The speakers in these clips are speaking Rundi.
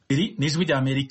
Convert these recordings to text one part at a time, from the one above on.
Iri ni ijwi rya Amerika.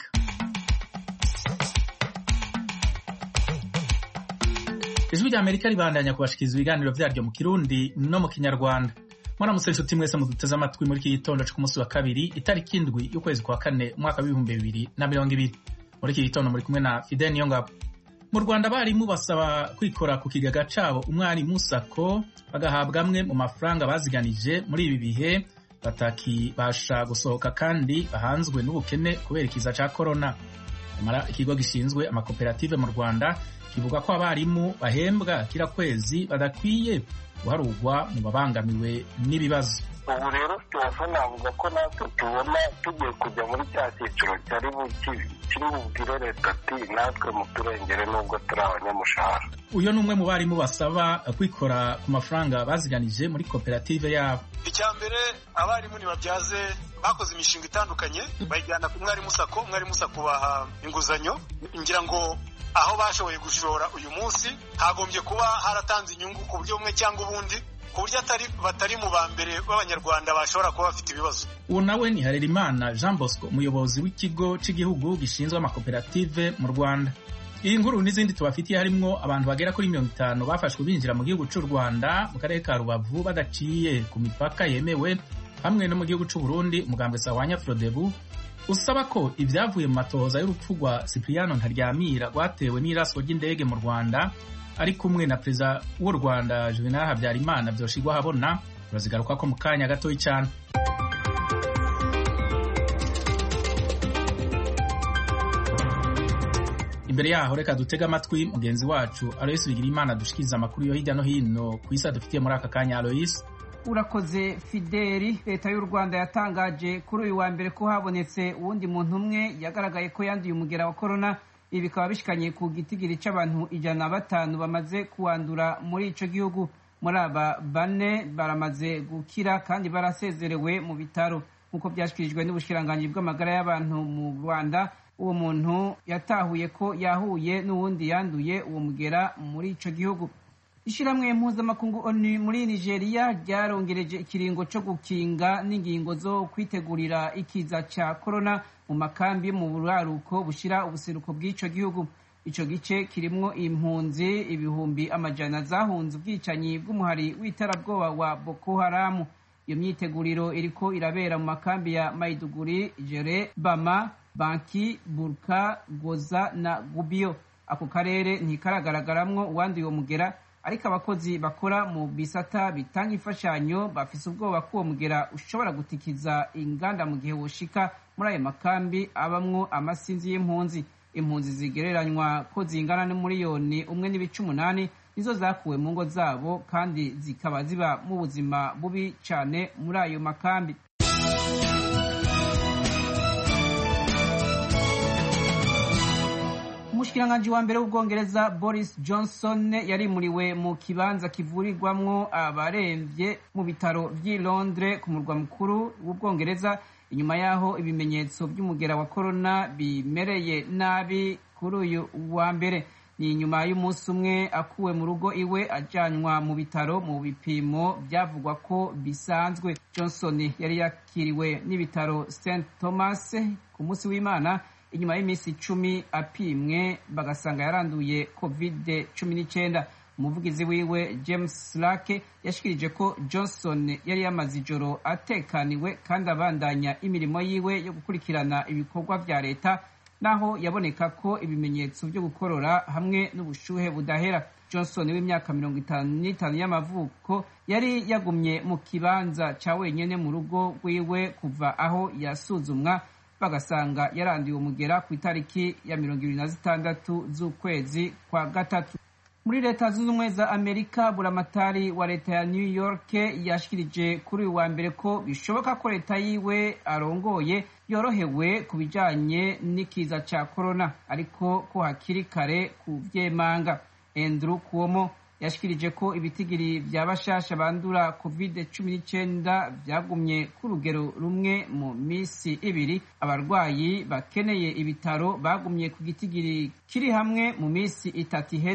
Ijwi rya Amerika ribandanya kubashikiriza ibiganiro vyaryo mu Kirundi no mu Kinyarwanda. Mwaramutse inshuti mwese muduteze amatwi muri iki gitondo cyo ku munsi wa kabiri itariki 7 y'ukwezi kwa kane umwaka wa 2020. Muri iki gitondo muri kumwe na Fidel Niyongabo. Mu Rwanda abarimu basaba kwikora ku kigaga cabo umwarimu Sako bagahabwa amwe mu mafaranga baziganije muri ibi bihe batakibasha gusohoka kandi bahanzwe n'ubukene kubera ikiza ca corona. Amara ikigo gishinzwe amakoperative mu Rwanda kivuga ko abarimu bahembwa kira kwezi badakwiye guharugwa mu babangamiwe n'ibibazo. Ubu rero turafana avuga ko natwe tubona tugiye kujya muri cya cyiciro cyari bubwire leta ati natwe muturengere nubwo turi abanyamushahara. Uyo ni umwe mu barimu basaba kwikora ku mafaranga baziganije muri koperative yabo. Icya mbere abarimu ntibabyaze bakoze imishinga itandukanye bayijyana ku mwarimu Sako baha inguzanyo ngira ngo aho bashoboye gushora uyu munsi hagombye kuba haratanze inyungu ku buryo bumwe cyangwa ubundi ku buryo batari mu bambere b'abanyarwanda bashobora kuba bafite ibibazo. Uwo nawe ni Harerimana Jean Bosco umuyobozi w'ikigo cy'igihugu gishinzwe amakoperative mu Rwanda. Iyi nkuru n'izindi tubafitiye harimwo abantu bagera kuri 50 bafashwe binjira mu gihugu cy'u Rwanda mu karere ka Rubavu badaciye ku mipaka yemewe hamwe no mu gihugu cy'u Burundi. Umugambwe Sawanya Frodebu usaba ko ibyavuye mu matohoza y'urupfu rwa Cipriano Ntaryamira rwatewe n'iraswa ry'indege mu Rwanda ari kumwe na perezida w'u Rwanda Juvenal Habyarimana byoshigwa habona. Turazigaruka ko mu kanya gato cyane. Imbere yaho reka dutega amatwi mugenzi wacu Alois Bigirimana dushikiriza amakuru yo hirya no hino ku isi dufitiye muri aka kanya. Alois, urakoze Fideli. Leta y'u Rwanda yatangaje kuri uyu wa mbere ko habonetse uwundi muntu umwe yagaragaye ko yanduye umugera wa corona. Ibi bikaba bishikanye ku gitigiri c'abantu 105 bamaze kuwandura muri ico gihugu. Muri aba bane baramaze gukira kandi barasezerewe mu bitaro nk'uko byashikirijwe n'ubushikiranganji bw'amagara y'abantu mu Rwanda. Uwo muntu yatahuye ko yahuye n'uwundi yanduye uwo mugera muri ico gihugu. Ishiramwe mpuzamakungu ONU muri Nigeria ryarongereje ikiringo cyo gukinga n'ingingo zo kwitegurira ikiza ca corona mu makambi mu buraruko bushira ubuseruko bw'ico gihugu. Ico gice kirimwo impunzi ibihumbi amajana zahunze ubwicanyi bw'umuhari w'itarabwoba wa Boko Haram. Iyo myiteguriro iriko irabera mu makambi ya Maiduguri, Jere, Bama, Banki, Burka, Goza na Gubio. Ako karere ntikaragaragaramwo uwanduye uwo mugera, ariko abakozi bakora mu bisata bitanga imfashanyo bafise ubwoba ko uwo mugera ushobora gutikiza inganda mu gihe woshika muri ayo makambi abamwo amasinzi y'impunzi. Impunzi zigereranywa ko zingana n'umuriyoni 1.8 nizo zakuwe mu ngo zabo kandi zikaba ziba mu buzima bubi cyane muri ayo makambi. Umushikiranganji wa mbere w'Ubwongereza Boris Johnson yarimuriwe mu kibanza kivurirwamwo abaremvye mu bitaro vy'i Londres ku murwa mukuru w'Ubwongereza inyuma yaho ibimenyetso by'umugera wa corona bimereye nabi kuri uyu wa mbere. Ni nyuma y'umunsi umwe akuwe mu rugo iwe ajanywa mu bitaro mu bipimo byavugwa ko bisanzwe. Johnson yari yakiriwe n'ibitaro St Thomas ku munsi w'Imana inyuma y'iminsi 10 apimwe bagasanga yaranduye COVID-19. Umuvugizi wiwe James Slake yashikirije ko Johnson yari yamaze ijoro atekaniwe kandi abandanya imirimo yiwe yo gukurikirana ibikorwa vya leta naho yaboneka ko ibimenyetso byo gukorora hamwe n'ubushuhe budahera. Johnson w'imyaka 55 y'amavuko yari yagumye mu kibanza ca wenyene mu rugo rwiwe kuva aho yasuzumwa bagasanga yaranduye umugera ku itariki ya 26 z'ukwezi kwa gatatu. Muri leta zunze ubumwe za Amerika, buramatari wa leta ya New York yashikirije kuri uyu wa mbere ko bishoboka ko leta yiwe arongoye yorohewe ku bijanye n'ikiza ca corona, ariko ko hakiri kare kuvyemanga. Andrew Cuomo yashikirije ko ibitigiri vy'abashasha bandura COVID-19 vyagumye ku rugero rumwe mu misi ibiri. Abarwayi bakeneye ibitaro bagumye ku gitigiri kiri hamwe mu misi 3 iheze.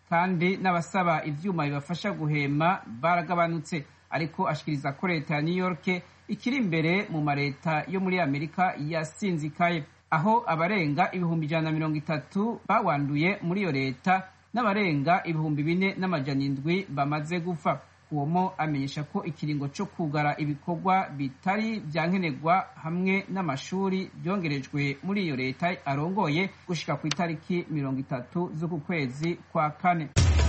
kandi n'abasaba ivyuma bibafasha guhema baragabanutse, ariko ashikiriza ko leta ya New York ikiri imbere mu mareta yo muri Amerika yasinzikaye, aho abarenga 130 bawanduye muri iyo leta n'abarenga 4,700 bamaze gupfa. Uwomo amenyesha ko ikiringo cyo kugara ibikorwa bitari vyankenerwa hamwe n'amashuri byongerejwe muri iyo leta arongoye gushika ku itariki 30 z'uku kwezi kwa kane.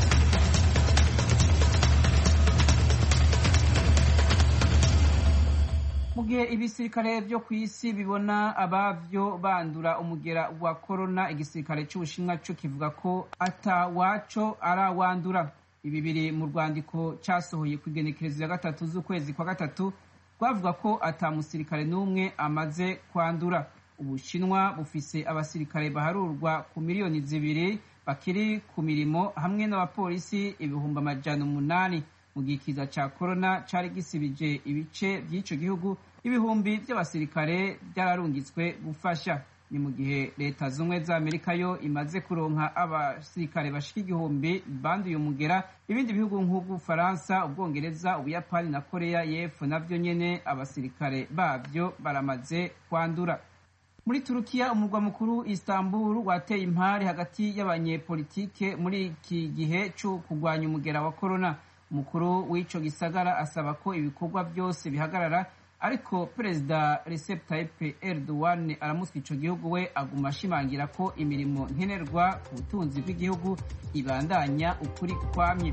Mu gihe ibisirikare byo ku isi bibona abavyo bandura umugera wa corona, igisirikare c'Ubushinwa cyo kivuga ko atawaco arawandura. Ibi biri mu rwandiko cyasohoye ku igenekerezo ya 3 z'ukwezi kwa 3 rwavuga ko ata musirikare n'umwe amaze kwandura. Ubushinwa bufise abasirikare baharurwa ku miliyoni 2 bakiri ku mirimo hamwe n'abapolisi 800,000 mu gihe ikiza ca corona cari gisibije ibice by'ico gihugu. Ibihumbi by'abasirikare byararungitswe gufasha. Ni mu gihe leta zumwe za Amerika yo imaze kuronka abasirikare bashika 1,000 banduye umugera. Ibindi bihugu nk'u Faransa, Ubwongereza, Ubuyapani na Korea y'Epfo navyo nyene abasirikare babyo baramaze kwandura. Muri Turukiya, umurwa mukuru Istanbul wateye impari hagati y'abanyepolitike muri iki gihe cyo kugwanya umugera wa corona. Umukuru w'ico gisagara asaba ko ibikorwa byose bihagarara, ariko Perezida Recep Tayyip Erdogan aramuswa ico gihugu we aguma ashimangira ko imirimo nkenerwa ku butunzi bw'igihugu ibandanya ukuri kwamye.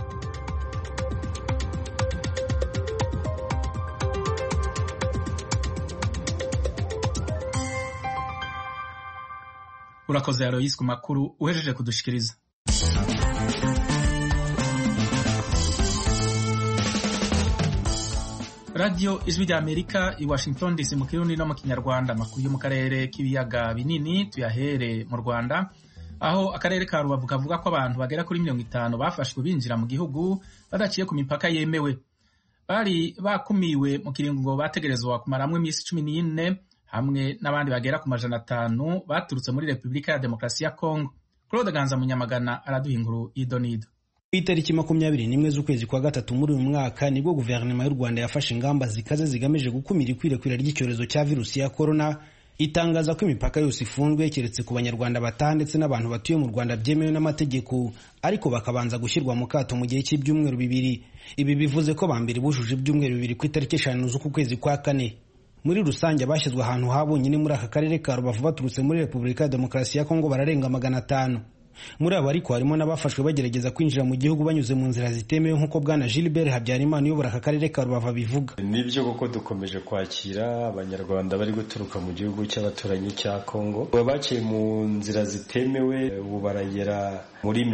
Urakoze Alois ku makuru uhejeje kudushikiriza. Radio Ijwi rya Amerika i Washington DC mu Kirundi no mu Kinyarwanda. Amakuru yo mu karere k'ibiyaga binini tuyahere mu Rwanda, aho akarere ka Rubavu kavuga ko abantu bagera kuri 50 bafashwe binjira mu gihugu badaciye ku mipaka yemewe. Bari bakumiwe mu kiringo bategerezwa kumaramwe imisi 14 hamwe n'abandi bagera ku 500 baturutse muri Republika ya Demokarasi ya Kongo. Claude Ganza Munyamagana araduha inkuru y'idonido. Itariki 21 z'ukwezi kwa 3 muri uyu mwaka nibwo guverinoma y'u Rwanda yafashe ingamba zikaze zigamije gukumira ikwirakwira ry'icyorezo cya virusi ya corona, itangaza ko imipaka yose ifunzwe keretse ku banyarwanda bataha ndetse n'abantu batuye mu Rwanda byemewe n'amategeko, ariko bakabanza gushyirwa mu kato mu gihe cy'ibyumweru 2. Ibi bivuze ko bambere bujuje ibyumweru 2 ku itariki 5 z'uku kwezi kwa 4. Muri rusange abashyizwe ahantu habonyine muri aka karere ka Rubavu baturutse muri Republika ya Demokarasi ya Kongo bararenga 500. Muri abo ariko harimo n'abafashwe bagerageza kwinjira mu gihugu banyuze mu nzira zitemewe nk'uko bwana Gilbert Habyarimana uyobora aka karere ka Rubavu bivuga. Nibyo koko dukomeje kwakira abanyarwanda bari guturuka mu gihugu cy'abaturanyi cya Kongo baciye mu nzira zitemewe, ubu baragera muri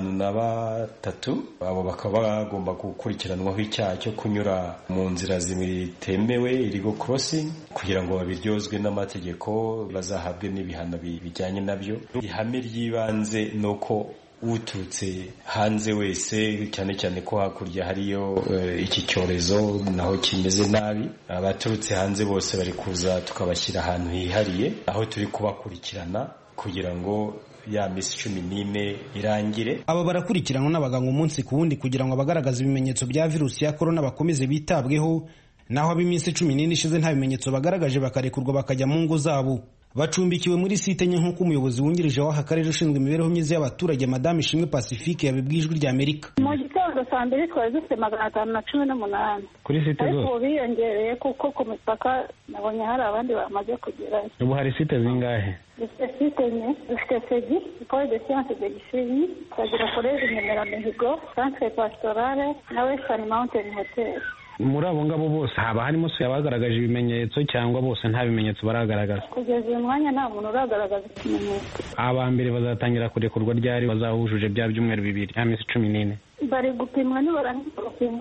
53. Abo bakaba bagomba gukurikiranwaho icyaha cyo kunyura mu nzira zitemewe illegal crossing kugira ngo babiryozwe n'amategeko bazahabwe n'ibihano bijyanye nabyo. Ihame ry'ibanze nuko uturutse hanze wese, cyane cyane ko hakurya hariyo iki cyorezo naho kimeze nabi, abaturutse hanze bose bari kuza tukabashyira ahantu hihariye aho turi kubakurikirana kugira ngo ya misi 14 irangire. Aba barakurikiranwa n'abaganga umunsi ku wundi kugira ngo abagaragaza ibimenyetso bya virusi ya corona bakomeze bitabweho, naho ab'iminsi 14 ishize nta bimenyetso bagaragaje bakarekurwa bakajya mu ngo zabo. Bacumbikiwe muri site nye nk'uko umuyobozi wungirije w'aka karere ushinzwe imibereho myiza y'abaturage Madame Ishimwe Pacifique yabibwiye Ijwi rya Amerika. Mu gitondo saa 2 twari dufite 518 kuri site zose, ariko biyongereye kuko ku mipaka nabonye hari abandi bamaze kugerayo. Ubu hari site zingahe? Dufite site nye, dufite Segi, École de Sciences de Gisenyi, tukagira Collège Nyamirambo, Centre Pastorale na Western Mountain Hotel. Muri abo ngabo bose haba harimo se yabagaragaje ibimenyetso cyangwa bose nta bimenyetso baragaragaza? Kugeza uyu mwanya nta muntu uragaragaza ikimenyetso. Aba mbere bazatangira kurekurwa ryari bazahujuje bya byumweru 2 amezi 14? Bari gupimwa nibarangiza gupimwa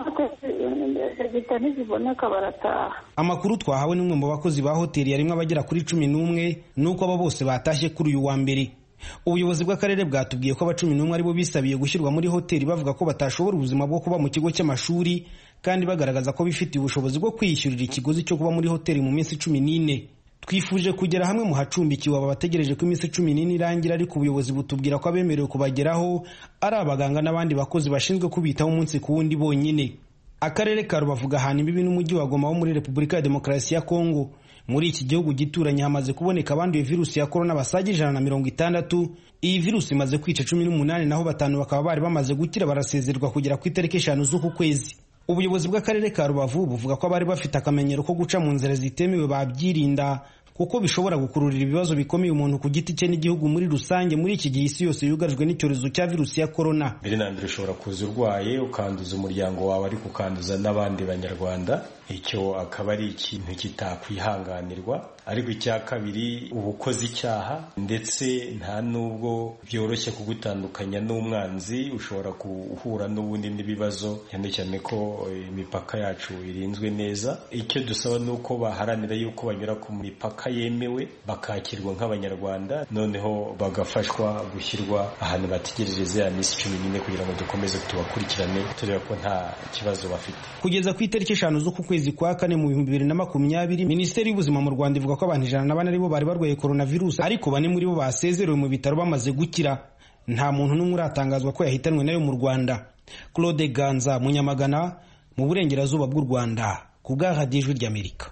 ko ziboneka barataha. Amakuru twahawe n'umwe mu bakozi ba hoteli yarimo abagera kuri 11 nuko aba bose batashye kuri uyu wa mbere. Ubuyobozi bw'akarere bwatubwiye ko aba 11 aribo bisabiye gushyirwa muri hoteli bavuga ko batashobora ubuzima bwo kuba mu kigo cy'amashuri kandi bagaragaza ko bifitiye ubushobozi bwo kwiyishyurira ikiguzi cyo kuba muri hoteli mu minsi 14. twifuje kugera hamwe mu hacumbikiwe aba bategereje ko iminsi 14 irangira, ariko ubuyobozi butubwira ko abemerewe kubageraho ari abaganga n'abandi bakozi bashinzwe kubitaho umunsi ku wundi bonyine. Akarere ka Rubavu gahana imbibi n'umujyi wa Goma wo muri Repubulika ya Demokarasi ya Kongo. Muri iki gihugu gituranye hamaze kuboneka abanduye virusi ya corona basaga 160. Iyi virusi imaze kwica 18, naho 5 bakaba bari bamaze gukira barasezerwa kugera ku itariki 5 z'uku kwezi. Ubuyobozi bw'akarere ka Rubavu buvuga ko abari bafite akamenyero ko guca mu nzira zitemewe babyirinda, kuko bishobora gukururira ibibazo bikomeye umuntu ku giti cye n'igihugu muri rusange muri iki gihe isi yose yugarijwe n'icyorezo cya virusi ya corona. Mbere na mbere ushobora kuza urwaye ukanduza umuryango wawe ariko ukanduza n'abandi banyarwanda, icyo akaba ari ikintu kitakwihanganirwa. Ariko icya kabiri, ubukoze icyaha ndetse nta nubwo byoroshye kugutandukanya n'umwanzi, ushobora guhura n'ubundi n'ibibazo, cyane cyane ko imipaka yacu irinzwe neza. Icyo dusaba ni uko baharanira yuko banyura ku mipaka yemewe bakakirwa nk'abanyarwanda, noneho bagafashwa gushyirwa ahantu bategereje za minsi 14 kugira ngo dukomeze tubakurikirane tureba ko nta kibazo bafite. Kugeza ku itariki 5 z'uku kwezi kwa 4 mu 2020, Minisiteri y'Ubuzima mu Rwanda ivuga ko abantu 104 aribo bari barwaye coronavirus, ariko 4 muri bo basezerewe mu bitaro bamaze gukira. Nta muntu n'umwe uratangazwa ko yahitanwe nayo mu Rwanda. Claude Ganza, Munyamagana, mu burengerazuba bw'u Rwanda, ku bwa Radio Ijwi ry'Amerika.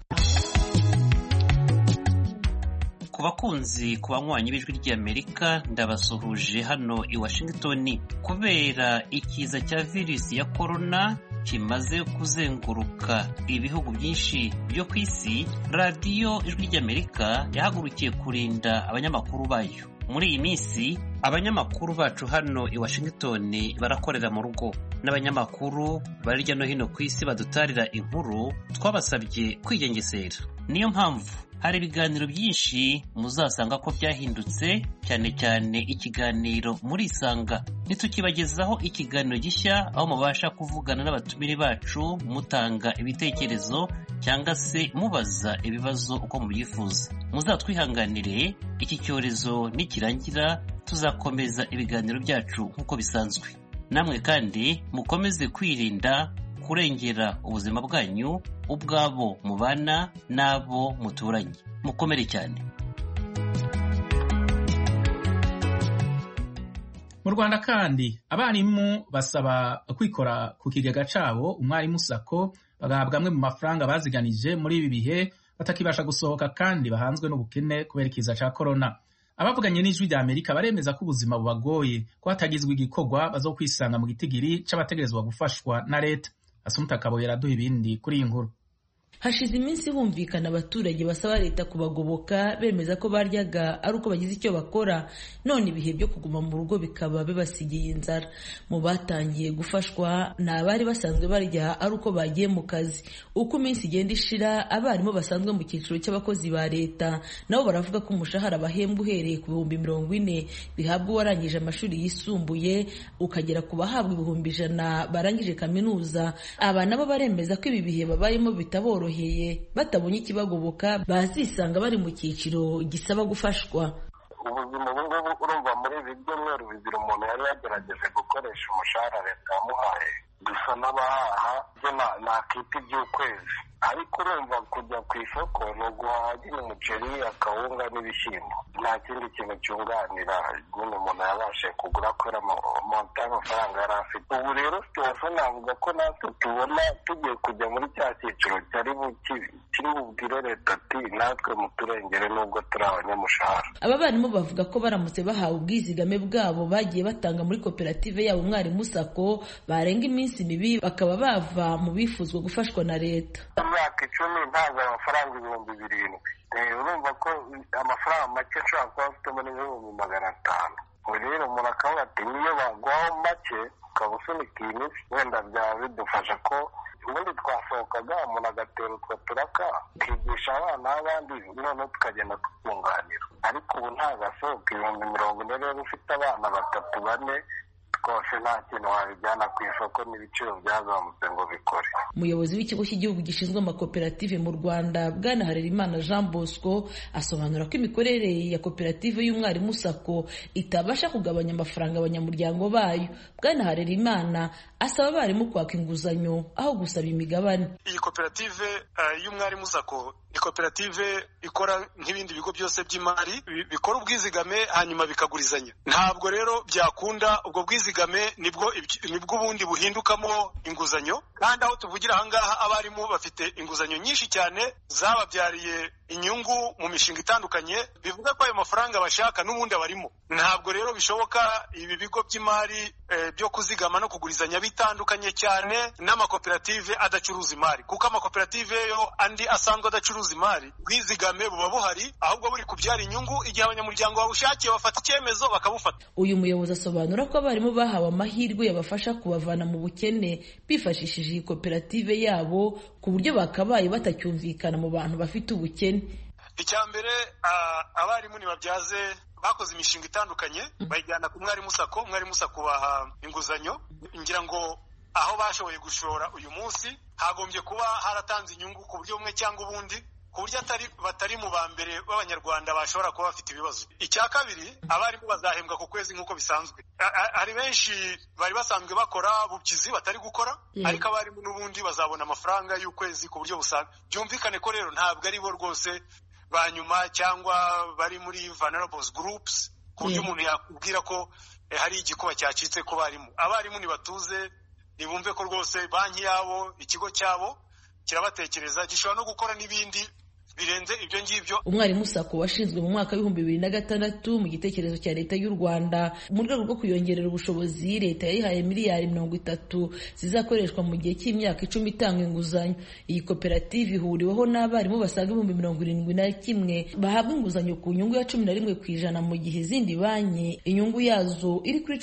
Ku bakunzi, ku banywanyi b'Ijwi ry'Amerika, ndabasuhuje hano i Washington. Kubera ikiza cya virusi ya corona kimaze kuzenguruka ibihugu byinshi byo ku isi, radiyo Ijwi ry'Amerika yahagurukiye kurinda abanyamakuru bayo. Muri iyi minsi abanyamakuru bacu hano i Washington barakorera mu rugo, n'abanyamakuru bari hirya no hino ku isi badutarira inkuru twabasabye kwigengesera. Niyo mpamvu hari ibiganiro byinshi muzasanga ko byahindutse, cyane cyane ikiganiro muri Isanga. Nitukibagezaho ikiganiro gishya aho mubasha kuvugana n'abatumire bacu, mutanga ibitekerezo cyangwa se mubaza ibibazo uko mubyifuza. Muzatwihanganire, iki cyorezo nikirangira tuzakomeza ibiganiro byacu nk'uko bisanzwe. Namwe kandi mukomeze kwirinda, kurengera ubuzima bwanyu, ubwabo mubana n'abo muturanye. Mukomere cyane. Mu Rwanda kandi abarimu basaba kwikora ku kigega cabo umwarimu sako bagahabwa amwe mu mafaranga baziganije muri ibi bihe batakibasha gusohoka kandi bahanzwe n'ubukene kubera ikiza ca corona. Abavuganye n'Ijwi ry'Amerika baremeza ko ubuzima bubagoye, ko hatagizwe igikorwa bazokwisanga mu gitigiri c'abategerezwa gufashwa na leta. Asumta Kaboye araduha ibindi kuri iyi nkuru. Hashize iminsi humvikana abaturage basaba leta kubagoboka, bemeza ko baryaga ari uko bagize icyo bakora, none ibihe byo kuguma mu rugo bikaba bibasigiye inzara. Mu batangiye gufashwa ni abari basanzwe barya ari uko bagiye mu kazi. Uko iminsi igenda ishira, abarimu basanzwe mu cyiciro cy'abakozi ba leta nabo baravuga ko umushahara bahembwa uhereye ku 40,000 bihabwa uwarangije amashuri yisumbuye ukagera ku bahabwa 100,000 barangije kaminuza. Aba nabo baremeza ko ibi bihe babayemo bitaboroheye, batabonye ikibagoboka bazisanga bari mu cyiciro gisaba gufashwa. Ubuzima ubungubu urumva muri ibi byumweru bibiri umuntu yari yagerageje gukoresha umushahara leta yamuhaye, dusa n'abahaha byo nakita iby'ukwezi. Ariko urumva kujya ku isoko ni uguhaha nyine umuceri, akawunga n'ibishyimbo, nta kindi kintu cyunganira nyine umuntu yabashe kugura kubera monta y'amafaranga yari afite. Ubu rero situwasiyo navuga ko natwe tubona tugiye kujya muri cya cyiciro kiri bubwire leta ati natwe muturengere nubwo turi abanyamushahara. Aba barimu bavuga ko baramutse bahawe ubwizigame bwabo bagiye batanga muri koperative yabo Umwarimu Sako, barenga iminsi mibi bakaba bava mu bifuzwa gufashwa na leta. Imyaka 10 ntaza amafaranga 7,000. Urumva ko amafaranga make ashobora kuba afitemo n'500. Rero umuntu akavuga ati niyo bagwaho make ukaba usunika iyi minsi wenda byaba bidufasha ko ubundi twasohokaga umuntu agatera utwo turaka tukigisha abana b'abandi, noneho tukagenda tukunganira. Ariko ubu ntagasohoka 40,000 rero ufite abana 3-4 rwose nta kintu wabijyana ku isoko, n'ibiciro byazamutse ngo bikore. Umuyobozi w'ikigo cy'igihugu gishinzwe amakoperative mu Rwanda, Bwana Harerimana Jean Bosco, asobanura ko imikorere ya koperative y'Umwarimu Sako itabasha kugabanya amafaranga abanyamuryango bayo. Bwana Harerimana asaba abarimu kwaka inguzanyo aho gusaba imigabane. Iyi koperative y'Umwarimu Sako ikoperative ikora nk'ibindi bigo byose by'imari bikora ubwizigame hanyuma bikagurizanya. Ntabwo rero byakunda ubwo bwizigame nibwo ubundi buhindukamo inguzanyo, kandi aho tuvugira ahangaha abarimu bafite inguzanyo nyinshi cyane zababyariye inyungu mu mishinga itandukanye, bivuga ko ayo mafaranga bashaka n'ubundi abarimo. Ntabwo rero bishoboka ibi bigo by'imari byo kuzigama no kugurizanya bitandukanye cyane n'amakoperative adacuruza imari, kuko amakoperative yo andi asanzwe adacuruza imari bwizigame buba buhari, ahubwo buri kubyara inyungu. Igihe abanyamuryango babushakiye bafata icyemezo bakabufata. Uyu muyobozi asobanura ko abarimu bahawe amahirwe yabafasha kubavana mu bukene bifashishije iyi koperative yabo, ku buryo bakabaye batacyumvikana mu bantu bafite ubukene. Icya mbere, abarimu ntibabyaze bakoze imishinga itandukanye bayijyana ku mwarimu sako baha inguzanyo. Ngira ngo aho bashoboye gushora uyu munsi hagombye kuba haratanze inyungu ku buryo bumwe cyangwa ubundi, ku buryo batari mu ba mbere b'abanyarwanda bashobora kuba bafite ibibazo. Icya kabiri, abarimu bazahembwa ku kwezi nk'uko bisanzwe. Hari benshi bari basanzwe bakora bubyizi batari gukora, ariko abarimu n'ubundi bazabona amafaranga y'ukwezi ku buryo busanzwe. Byumvikane ko rero ntabwo ari bo rwose ba nyuma cyangwa bari muri vulnerable groups, ku buryo umuntu yakubwira ko hari igikuba cyacitse ku barimu. Abarimu ntibatuze, nibumve ko rwose banki yabo, ikigo cyabo kirabatekereza, gishobora no gukora n'ibindi birenze ibyo ngibyo. Umwarimu sako washinzwe mu mwaka w'2006 mu gitekerezo cya leta y'u Rwanda mu rwego rwo kuyongerera ubushobozi. Leta yayihaye miliyari 30 zizakoreshwa mu gihe cy'imyaka 10 itanga inguzanyo. Iyi koperative ihuriweho n'abarimu basaga 71,000 bahabwa inguzanyo ku nyungu ya 11% mu gihe izindi banki inyungu yazo iri kuri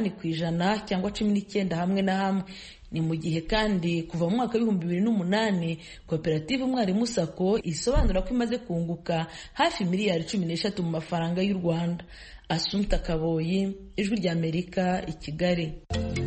18% cyangwa 19 hamwe na hamwe. Ni mu gihe kandi kuva mu mwaka w'2008 koperative Umwarimu Sako isobanura ko imaze kunguka hafi miliyari 13 mu mafaranga y'u Rwanda. Assumpta Kaboyi, Ijwi ry'Amerika, i Kigali.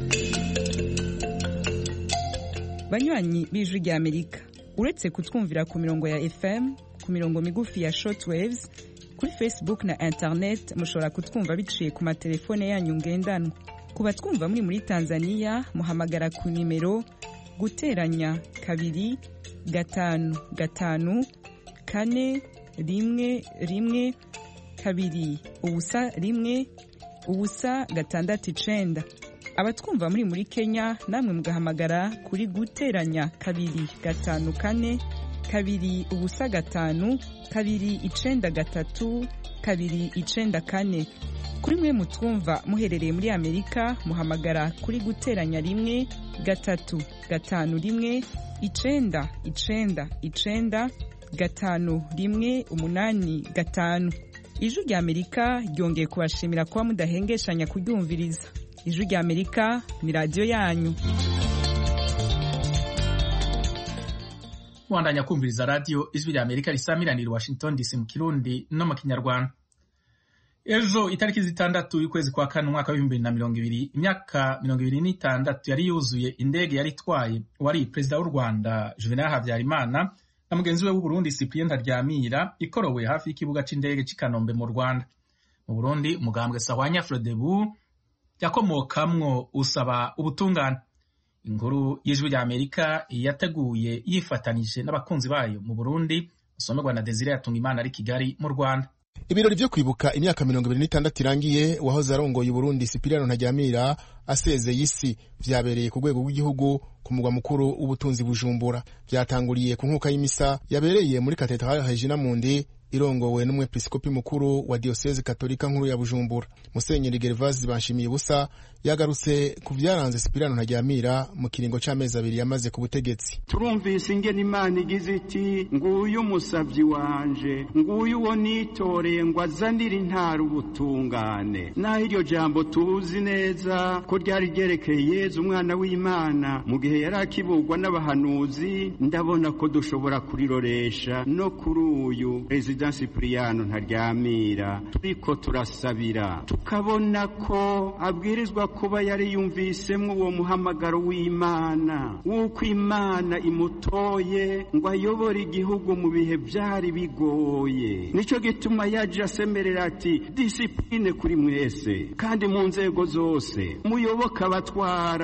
Banywanyi b'Ijwi ry'Amerika, uretse kutwumvira ku mirongo ya FM, ku mirongo migufi ya shortwaves, kuri Facebook na internet mushobora kutwumva biciye ku matelefone yanyu ngendanwa. Kuba twumva muri Tanzania muhamagara ku nimero guteranya 2 5 5 4 1 1 2 ubusa 1 ubusa 6 abatwumva muri Kenya namwe mugahamagara kuri guteranya 2 5 4 2 ubusa 5 2 9 3 2 9 kuri mwe mutwumva muherereye muri Amerika muhamagara kuri guteranya 1 3 5 1 9 9 9 5 1 8 5. Ijwi ry'Amerika ryongeye kubashimira kuba mudahengeshanya kuryumviriza. Ijwi ry'Amerika ni radio yanyu. Mwandanya kumviriza radio Ijwi ry'Amerika risamiranira Washington DC mu Kirundi no mu Kinyarwanda. Ejo itariki 6 y'ukwezi kwa kane umwaka w'2020 imyaka 26 yari yuzuye indege yari itwaye wari Perezida w'u Rwanda Juvenal Habyarimana na mugenzi we w'u Burundi Cyprien Ntaryamira ikorowe hafi y'ikibuga c'indege c'i Kanombe mu Rwanda. Mu Burundi umugambwe Sahwanya Frodebu yakomokamwo usaba ubutungane. Inkuru y'Ijwi ry'Amerika yateguye yifatanije n'abakunzi bayo mu Burundi, usomerwa na Desire Atungimana ari Kigali mu Rwanda. Ibirori byo kwibuka imyaka 26 irangiye wahoze arongoye Burundi Cyprien Ntaryamira asezeye isi vyabereye ku rwego rw'igihugu ku mugwa mukuru w'ubutunzi Bujumbura. Byatanguriye ku nkuka y'imisa yabereye muri Cathedrale Regina Mundi irongowe n'umwepiskopi mukuru wa Diocese Katolika nkuru ya Bujumbura. Musenyeri Gervase Banshimiye Busa yagarutse ku vyaranze Cyprien Ntaryamira mu kiringo c'amezi 2 yamaze ku butegetsi. Turumvise ingene Imana igize iti nguyu umusavyi wanje, nguyu uwo nitoreye ngo azanire intara ubutungane. Naho iryo jambo tuzi neza ko ryari ryerekeye Yezu umwana w'Imana mu gihe yari akibugwa n'abahanuzi, ndabona ko dushobora kuriroresha no kuri uyu President Cyprien Ntaryamira. Turiko turasabira tukabona ko abwirizwa kuba yari yumvisemwo uwo muhamagaro w'Imana, wuko Imana imutoye ngo ayobore igihugu mu bihe byari bigoye. Nico gituma yaje asemerera ati discipline kuri mwese kandi mu nzego zose muyoboka abatwara,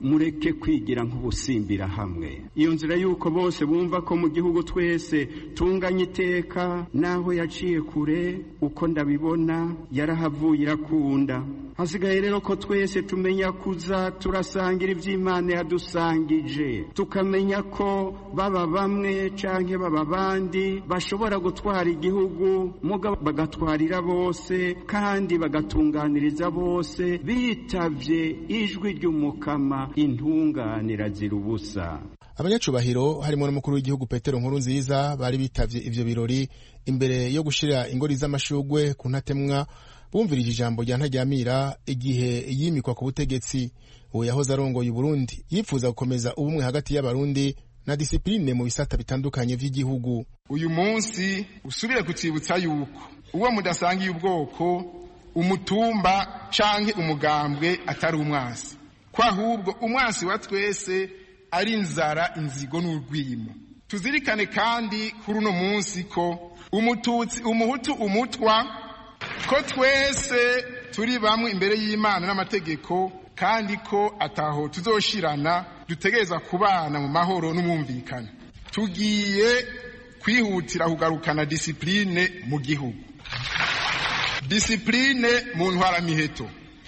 mureke kwigira nk'ubusimbira hamwe. Iyo nzira yuko bose bumva ko mu gihugu twese tunganye iteka, naho yaciye kure uko ndabibona yarahavuye irakunda. Hasigaye rero ko twese tumenya kuza turasangira ivy'Imana yadusangije, tukamenya ko baba bamwe canke baba bandi bashobora gutwara igihugu mugabo bagatwarira bose kandi bagatunganiriza bose bitavye ijwi ry'umukama intunganira zira ubusa. Abanyacubahiro harimo n'umukuru w'igihugu Petero Nkurunziza bari bitavye ivyo birori imbere yo gushira ingori z'amashugwe ku ntatemwa bumvirije ijambo rya Ntaryamira igihe yimikwa ku butegetsi. Uwo yahoze arongoye Burundi yifuza gukomeza ubumwe hagati y'abarundi na disipline mu bisata bitandukanye vy'igihugu. Uyu munsi usubire kucibutsa yuko uwo mudasangiye ubwoko, umutumba canke umugambwe atari umwasi, ko ahubwo umwasi wa twese ari inzara, inzigo n'urwimo. Tuzirikane kandi kuri uno munsi ko umututsi, umuhutu, umutwa, ko twese turi bamwe imbere y'Imana n'amategeko, kandi ko ataho tuzoshirana, dutegereza kubana mu mahoro n'umwumvikane. Tugiye kwihutira kugarukana disipline mu gihugu, disipline mu ntwaramiheto,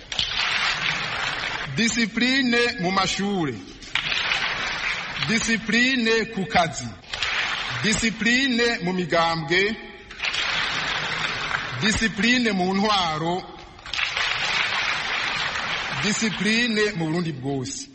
disipline mu mashure, disipline ku kazi, disipline mu migambwe, disipline mu ntwaro, disipline mu Burundi bwose.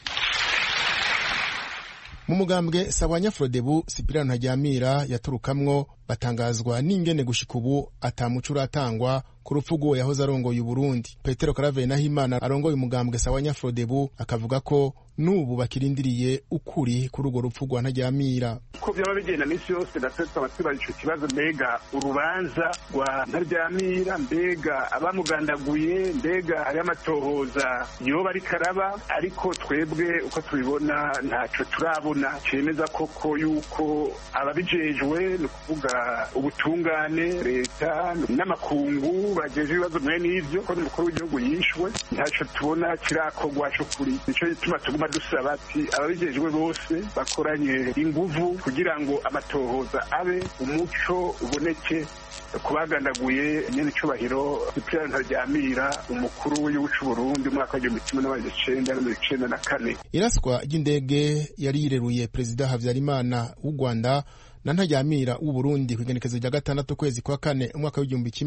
Mu mugambwe Sawanya Frodebu, Sipirano Ntaryamira yaturukamwo batangazwa n'ingene gushika ubu atamuco uratangwa ku rupfu rw'uwo yahoze arongoye Burundi. Petero Karaveri Nahimana arongoye umugambwe Sawanya Frodebu akavuga ko n'ubu bakirindiriye ukuri kuri urwo rupfu rwa Ntaryamira. Ko byaba bigenda n'isi yose natetse abatwara ico kibazo, mbega urubanza rwa Ntaryamira, mbega abamugandaguye, mbega ari amatohoza yoba ari karaba, ariko twebwe uko tubibona ntaco turabona cemeza koko yuko ababijejwe ni kuvuga ubutungane, leta n'amakungu bajeje ibibazo mwe n'ivyo ko umukuru w'igihugu yishwe, ntaco tubona kirakogwa cyo kuri. Nico gituma tuguma dusaba ati ababijejwe bose bakoranye inguvu kugira ngo amatohoza abe, umuco uboneke kubagandaguye nyene icubahiro Sipirano Ntaryamira, umukuru w'igihugu c'u Burundi umwaka wa 1994. Iraswa ry'indege yari yireruye Perezida Havyarimana w'u Rwanda na Ntaryamira w'u Burundi ku igenekerezo rya 6 kwezi kwa 4 umwaka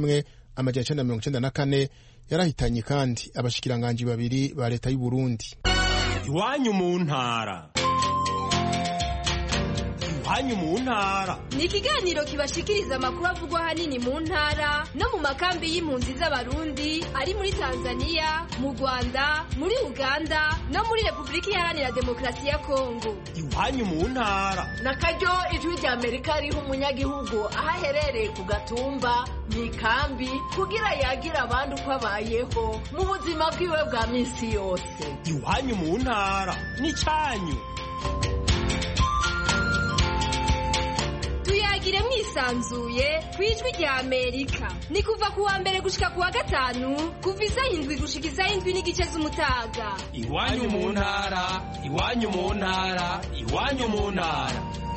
w'1994 yarahitanye kandi abashikiranganji babiri ba leta y'u Burundi. Iwanyu mu ntara. Iwanyu mu ntara ni ikiganiro kibashikiriza amakuru avugwa hanini mu ntara no mu makambi y'impunzi z'abarundi ari muri Tanzania, mu Rwanda, muri Uganda no muri Republika Iharanira Demokarasi ya Kongo. Iwanyu mu ntara nakaryo ijwi rya Amerika riha umunyagihugu aho aherereye ku gatumba mu ikambi kugira yagira abandi uko abayeho mu buzima bwiwe bwa minsi yose. Iwanyu mu ntara ni cyanyu. Tuyagire mwisanzuye kwijwi rya Amerika. Ni kuva kuwa mbere gushika kuwa gatanu kuva isaha 7 gushika isaha 7:30 z'umutaga. Iwanyu mu ntara, iwanyu mu ntara, iwanyu mu ntara.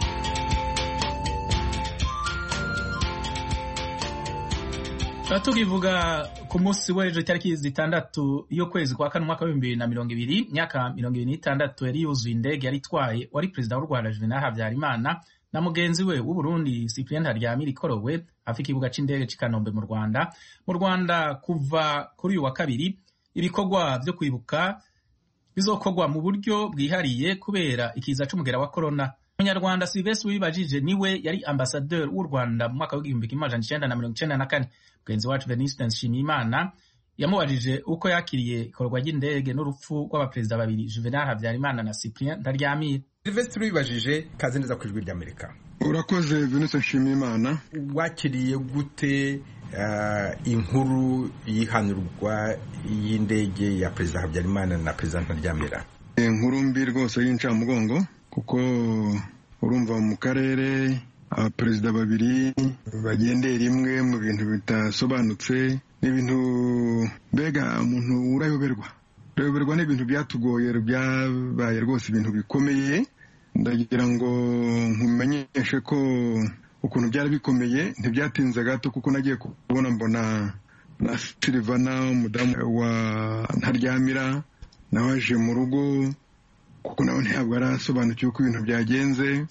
Tukivuga ku munsi w'ejo itariki 6 y'ukwezi kwa 4 umwaka wa 2020, myaka 26 yari yuzuye indege yari itwaye wari perezida w'u Rwanda Juvenal Habyarimana na mugenzi we w'u Burundi Cyprien Ntaryamira ikorowe hafi ikibuga c'indege c'i Kanombe mu Rwanda. Mu Rwanda kuva kuri uyu wa kabiri ibikorwa vyo kwibuka bizokorwa mu buryo bwihariye kubera ikiza c'umugera wa corona. Umunyarwanda Sylvestre Wibajije niwe yari ambassadeur w'u Rwanda mu mwaka w'1994. Mugenzi wacu Venuste Nshimiyimana yamubajije uko yakiriye ikorwa ry'indege n'urupfu rw'abaperezida babiri Juvenal Habyarimana na Cyprien Ntaryamira. Sylvestre Wibajije kaze neza ku ijwi ry'Amerika. Urakoze Venuste Nshimiyimana. Wakiriye gute inkuru yihanurwa y'indege ya perezida Habyarimana na perezida Ntaryamira? Inkuru mbi rwose y'incamugongo kuko urumva mu karere abaperezida babiri bagendeye rimwe mu bintu bitasobanutse n'ibintu mbega umuntu urayoberwa kureberwa n'ibintu byatugoye byabaye rwose ibintu bikomeye. Ndagira ngo nkumenyeshe ko ukuntu byari bikomeye ntibyatinze gato, kuko nagiye kubona mbona na Silvana umudamu wa Ntaryamira nawe aje mu rugo, kuko nawe ntabwo arasobanukiwe uko ibintu byagenze.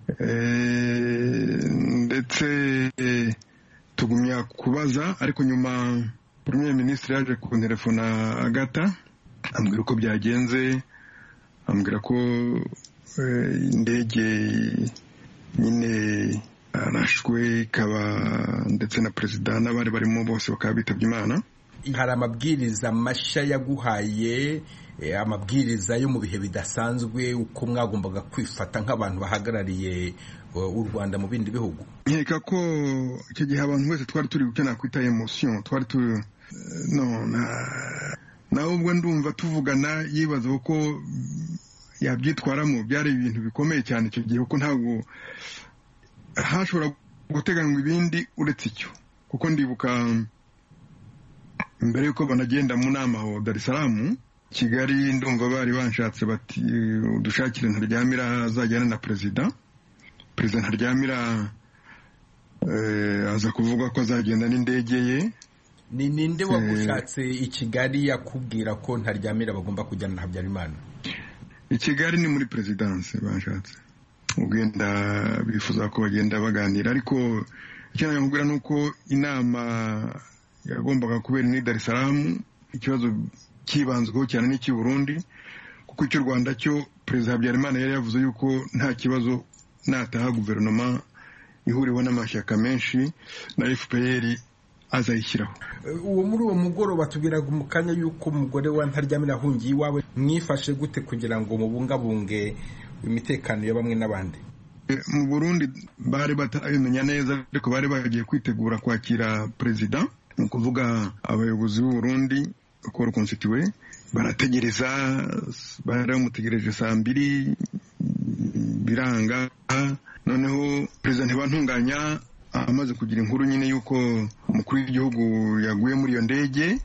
Ndetse tugumya kubaza, ariko nyuma Premier Ministre yaje kunterefona Agata ambwira uko byagenze, ambwira ko indege nyine arashwe ikaba, ndetse na perezida n'abari barimo bose bakaba bitabye Imana. Hari amabwiriza mashya yaguhaye, amabwiriza yo mu bihe bidasanzwe, uko mwagombaga kwifata nk'abantu bahagarariye u Rwanda mu bindi bihugu? Nkeka ko icyo gihe abantu wese twari turi gukena kwita emotion, twari turi nawe ubwo ndumva tuvugana yibaza ko yabyitwaramo. Byari ibintu bikomeye cyane icyo gihe, kuko ntabwo hashobora guteganywa ibindi uretse icyo, kuko ndibuka mbere yuko banagenda mu nama ho Dar es Salaam Kigali, ndumva bari banshatse bati udushakire Ntaryamira azajyana na perezida Ntaryamira aza kuvuga ko azagenda n'indege ye. Ni ninde wagushatse i Kigali yakubwira ko Ntaryamira bagomba kujyana na Habyarimana? I Kigali ni muri presidence banshatse, ugenda bifuza ko bagenda baganira, ariko icyo nakubwira nuko inama yagombaga kubera ni Dar es Salaam. Ikibazo kibanzweho cyane n'iki Burundi, kuko icyo Rwanda cyo Perezida Habyarimana yari yavuze yuko nta kibazo nataha guverinoma ihuriweho n'amashyaka menshi na FPR azayishyiraho. Muri uwo mugoroba tubwiraga mu kanya yuko umugore wa Ntaryamira ahungiye iwawe, mwifashe gute kugira ngo mubungabunge imitekano ya bamwe n'abandi? Mu Burundi bari batabimenya neza, ariko bari bagiye kwitegura kwakira perezida, ni ukuvuga abayobozi b'u Burundi uko constitué, barategereza, baramutegereje saa 2 biranga. Noneho perezida ntibantunganya amaze kugira inkuru nyine yuko umukuru w'igihugu yaguye muri iyo ndege,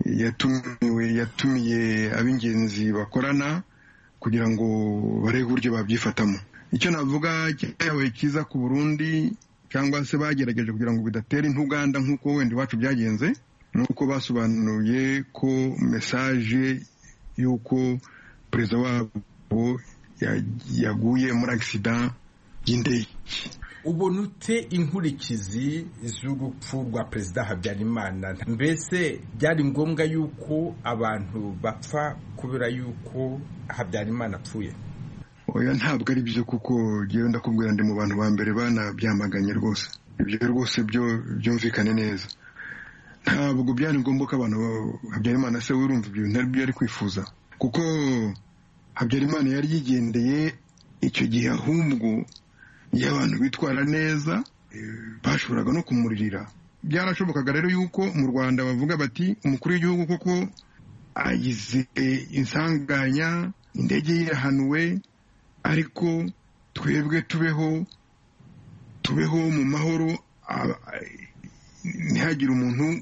yatumiye ab'ingenzi bakorana kugira ngo barebe uburyo babyifatamo. Icyo navuga cyabaye cyiza ku Burundi, cyangwa se bagerageje kugira ngo bidatera intuganda nk'uko wenda iwacu byagenze, nuko basobanuye ko message yuko perezida wabo yaguye muri accident y'indege. Ubona ute inkurikizi z'urupfu rwa Perezida Habyarimana? Mbese byari ngombwa yuko abantu bapfa kubera yuko Habyarimana apfuye? Oya, ntabwo ari byo, kuko ngewe ndakubwira ndi mu bantu ba mbere banabyamaganye rwose. Ibyo rwose byumvikane neza. Ntabwo byari ngombwa ko abantu Habyarimana se wirumva ibyo ntabyo yari kwifuza, kuko Habyarimana yari yigendeye icyo gihe, ahubwo iyo abantu bitwara neza bashoboraga no kumuririra. Byarashobokaga rero yuko mu Rwanda bavuga bati umukuru w'igihugu koko agize insanganya, indege ye irahanuwe, ariko twebwe tubeho mu mahoro, ntihagire umuntu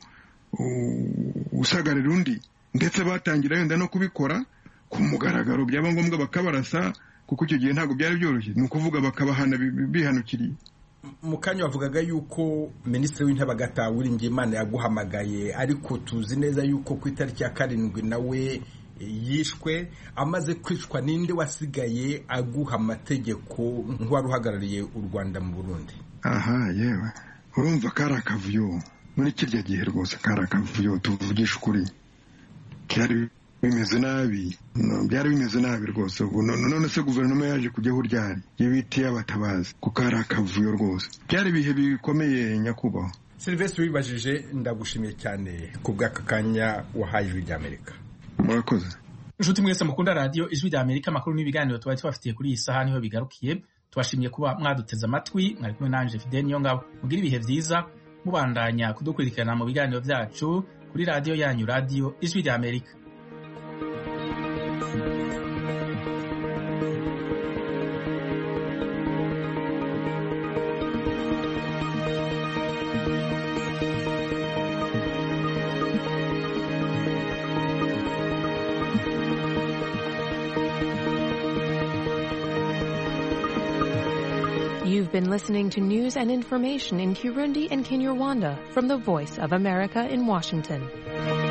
usagarira undi. Ndetse batangira yenda no kubikora ku mugaragaro, byaba ngombwa bakabarasa, kuko icyo gihe ntabwo byari byoroshye, ni ukuvuga bakabahana bihanukiriye. Mu kanya wavugaga yuko Minisitiri w'Intebe Agatha Uwiringiyimana yaguhamagaye, ariko tuzi neza yuko ku itariki ya 7 nawe yishwe. Amaze kwicwa, ninde wasigaye aguha amategeko nk'uwari uhagarariye u Rwanda mu Burundi? Aha, yewe urumva kari akavuyo muri kirya gihe rwose, kari akavuyo, tuvugisha ukuri, byari bimeze nabi rwose. None se guverinoma yaje kujyaho ryari y'ibiti y'abatabazi, kuko ari akavuyo rwose. Byari ibihe bikomeye nyakubahwa. Sylvestre wibajije, ndagushimiye cyane ku bw'aka kanya wahaye Ijwi ry'Amerika. Murakoze. Inshuti mwese mukunda radio Ijwi ry'Amerika, amakuru n'ibiganiro twari tubafitiye kuri iyi saha niho bigarukiye. Tubashimiye kuba mwaduteze amatwi. Mwari kumwe nanje Fidel Niyongabo. Mugira ibihe byiza, mubandanya kudukurikirana mu biganiro byacu kuri radio yanyu, radio Ijwi ry'Amerika. You've been listening to news and information in Kirundi and Kinyarwanda from the Voice of America in Washington.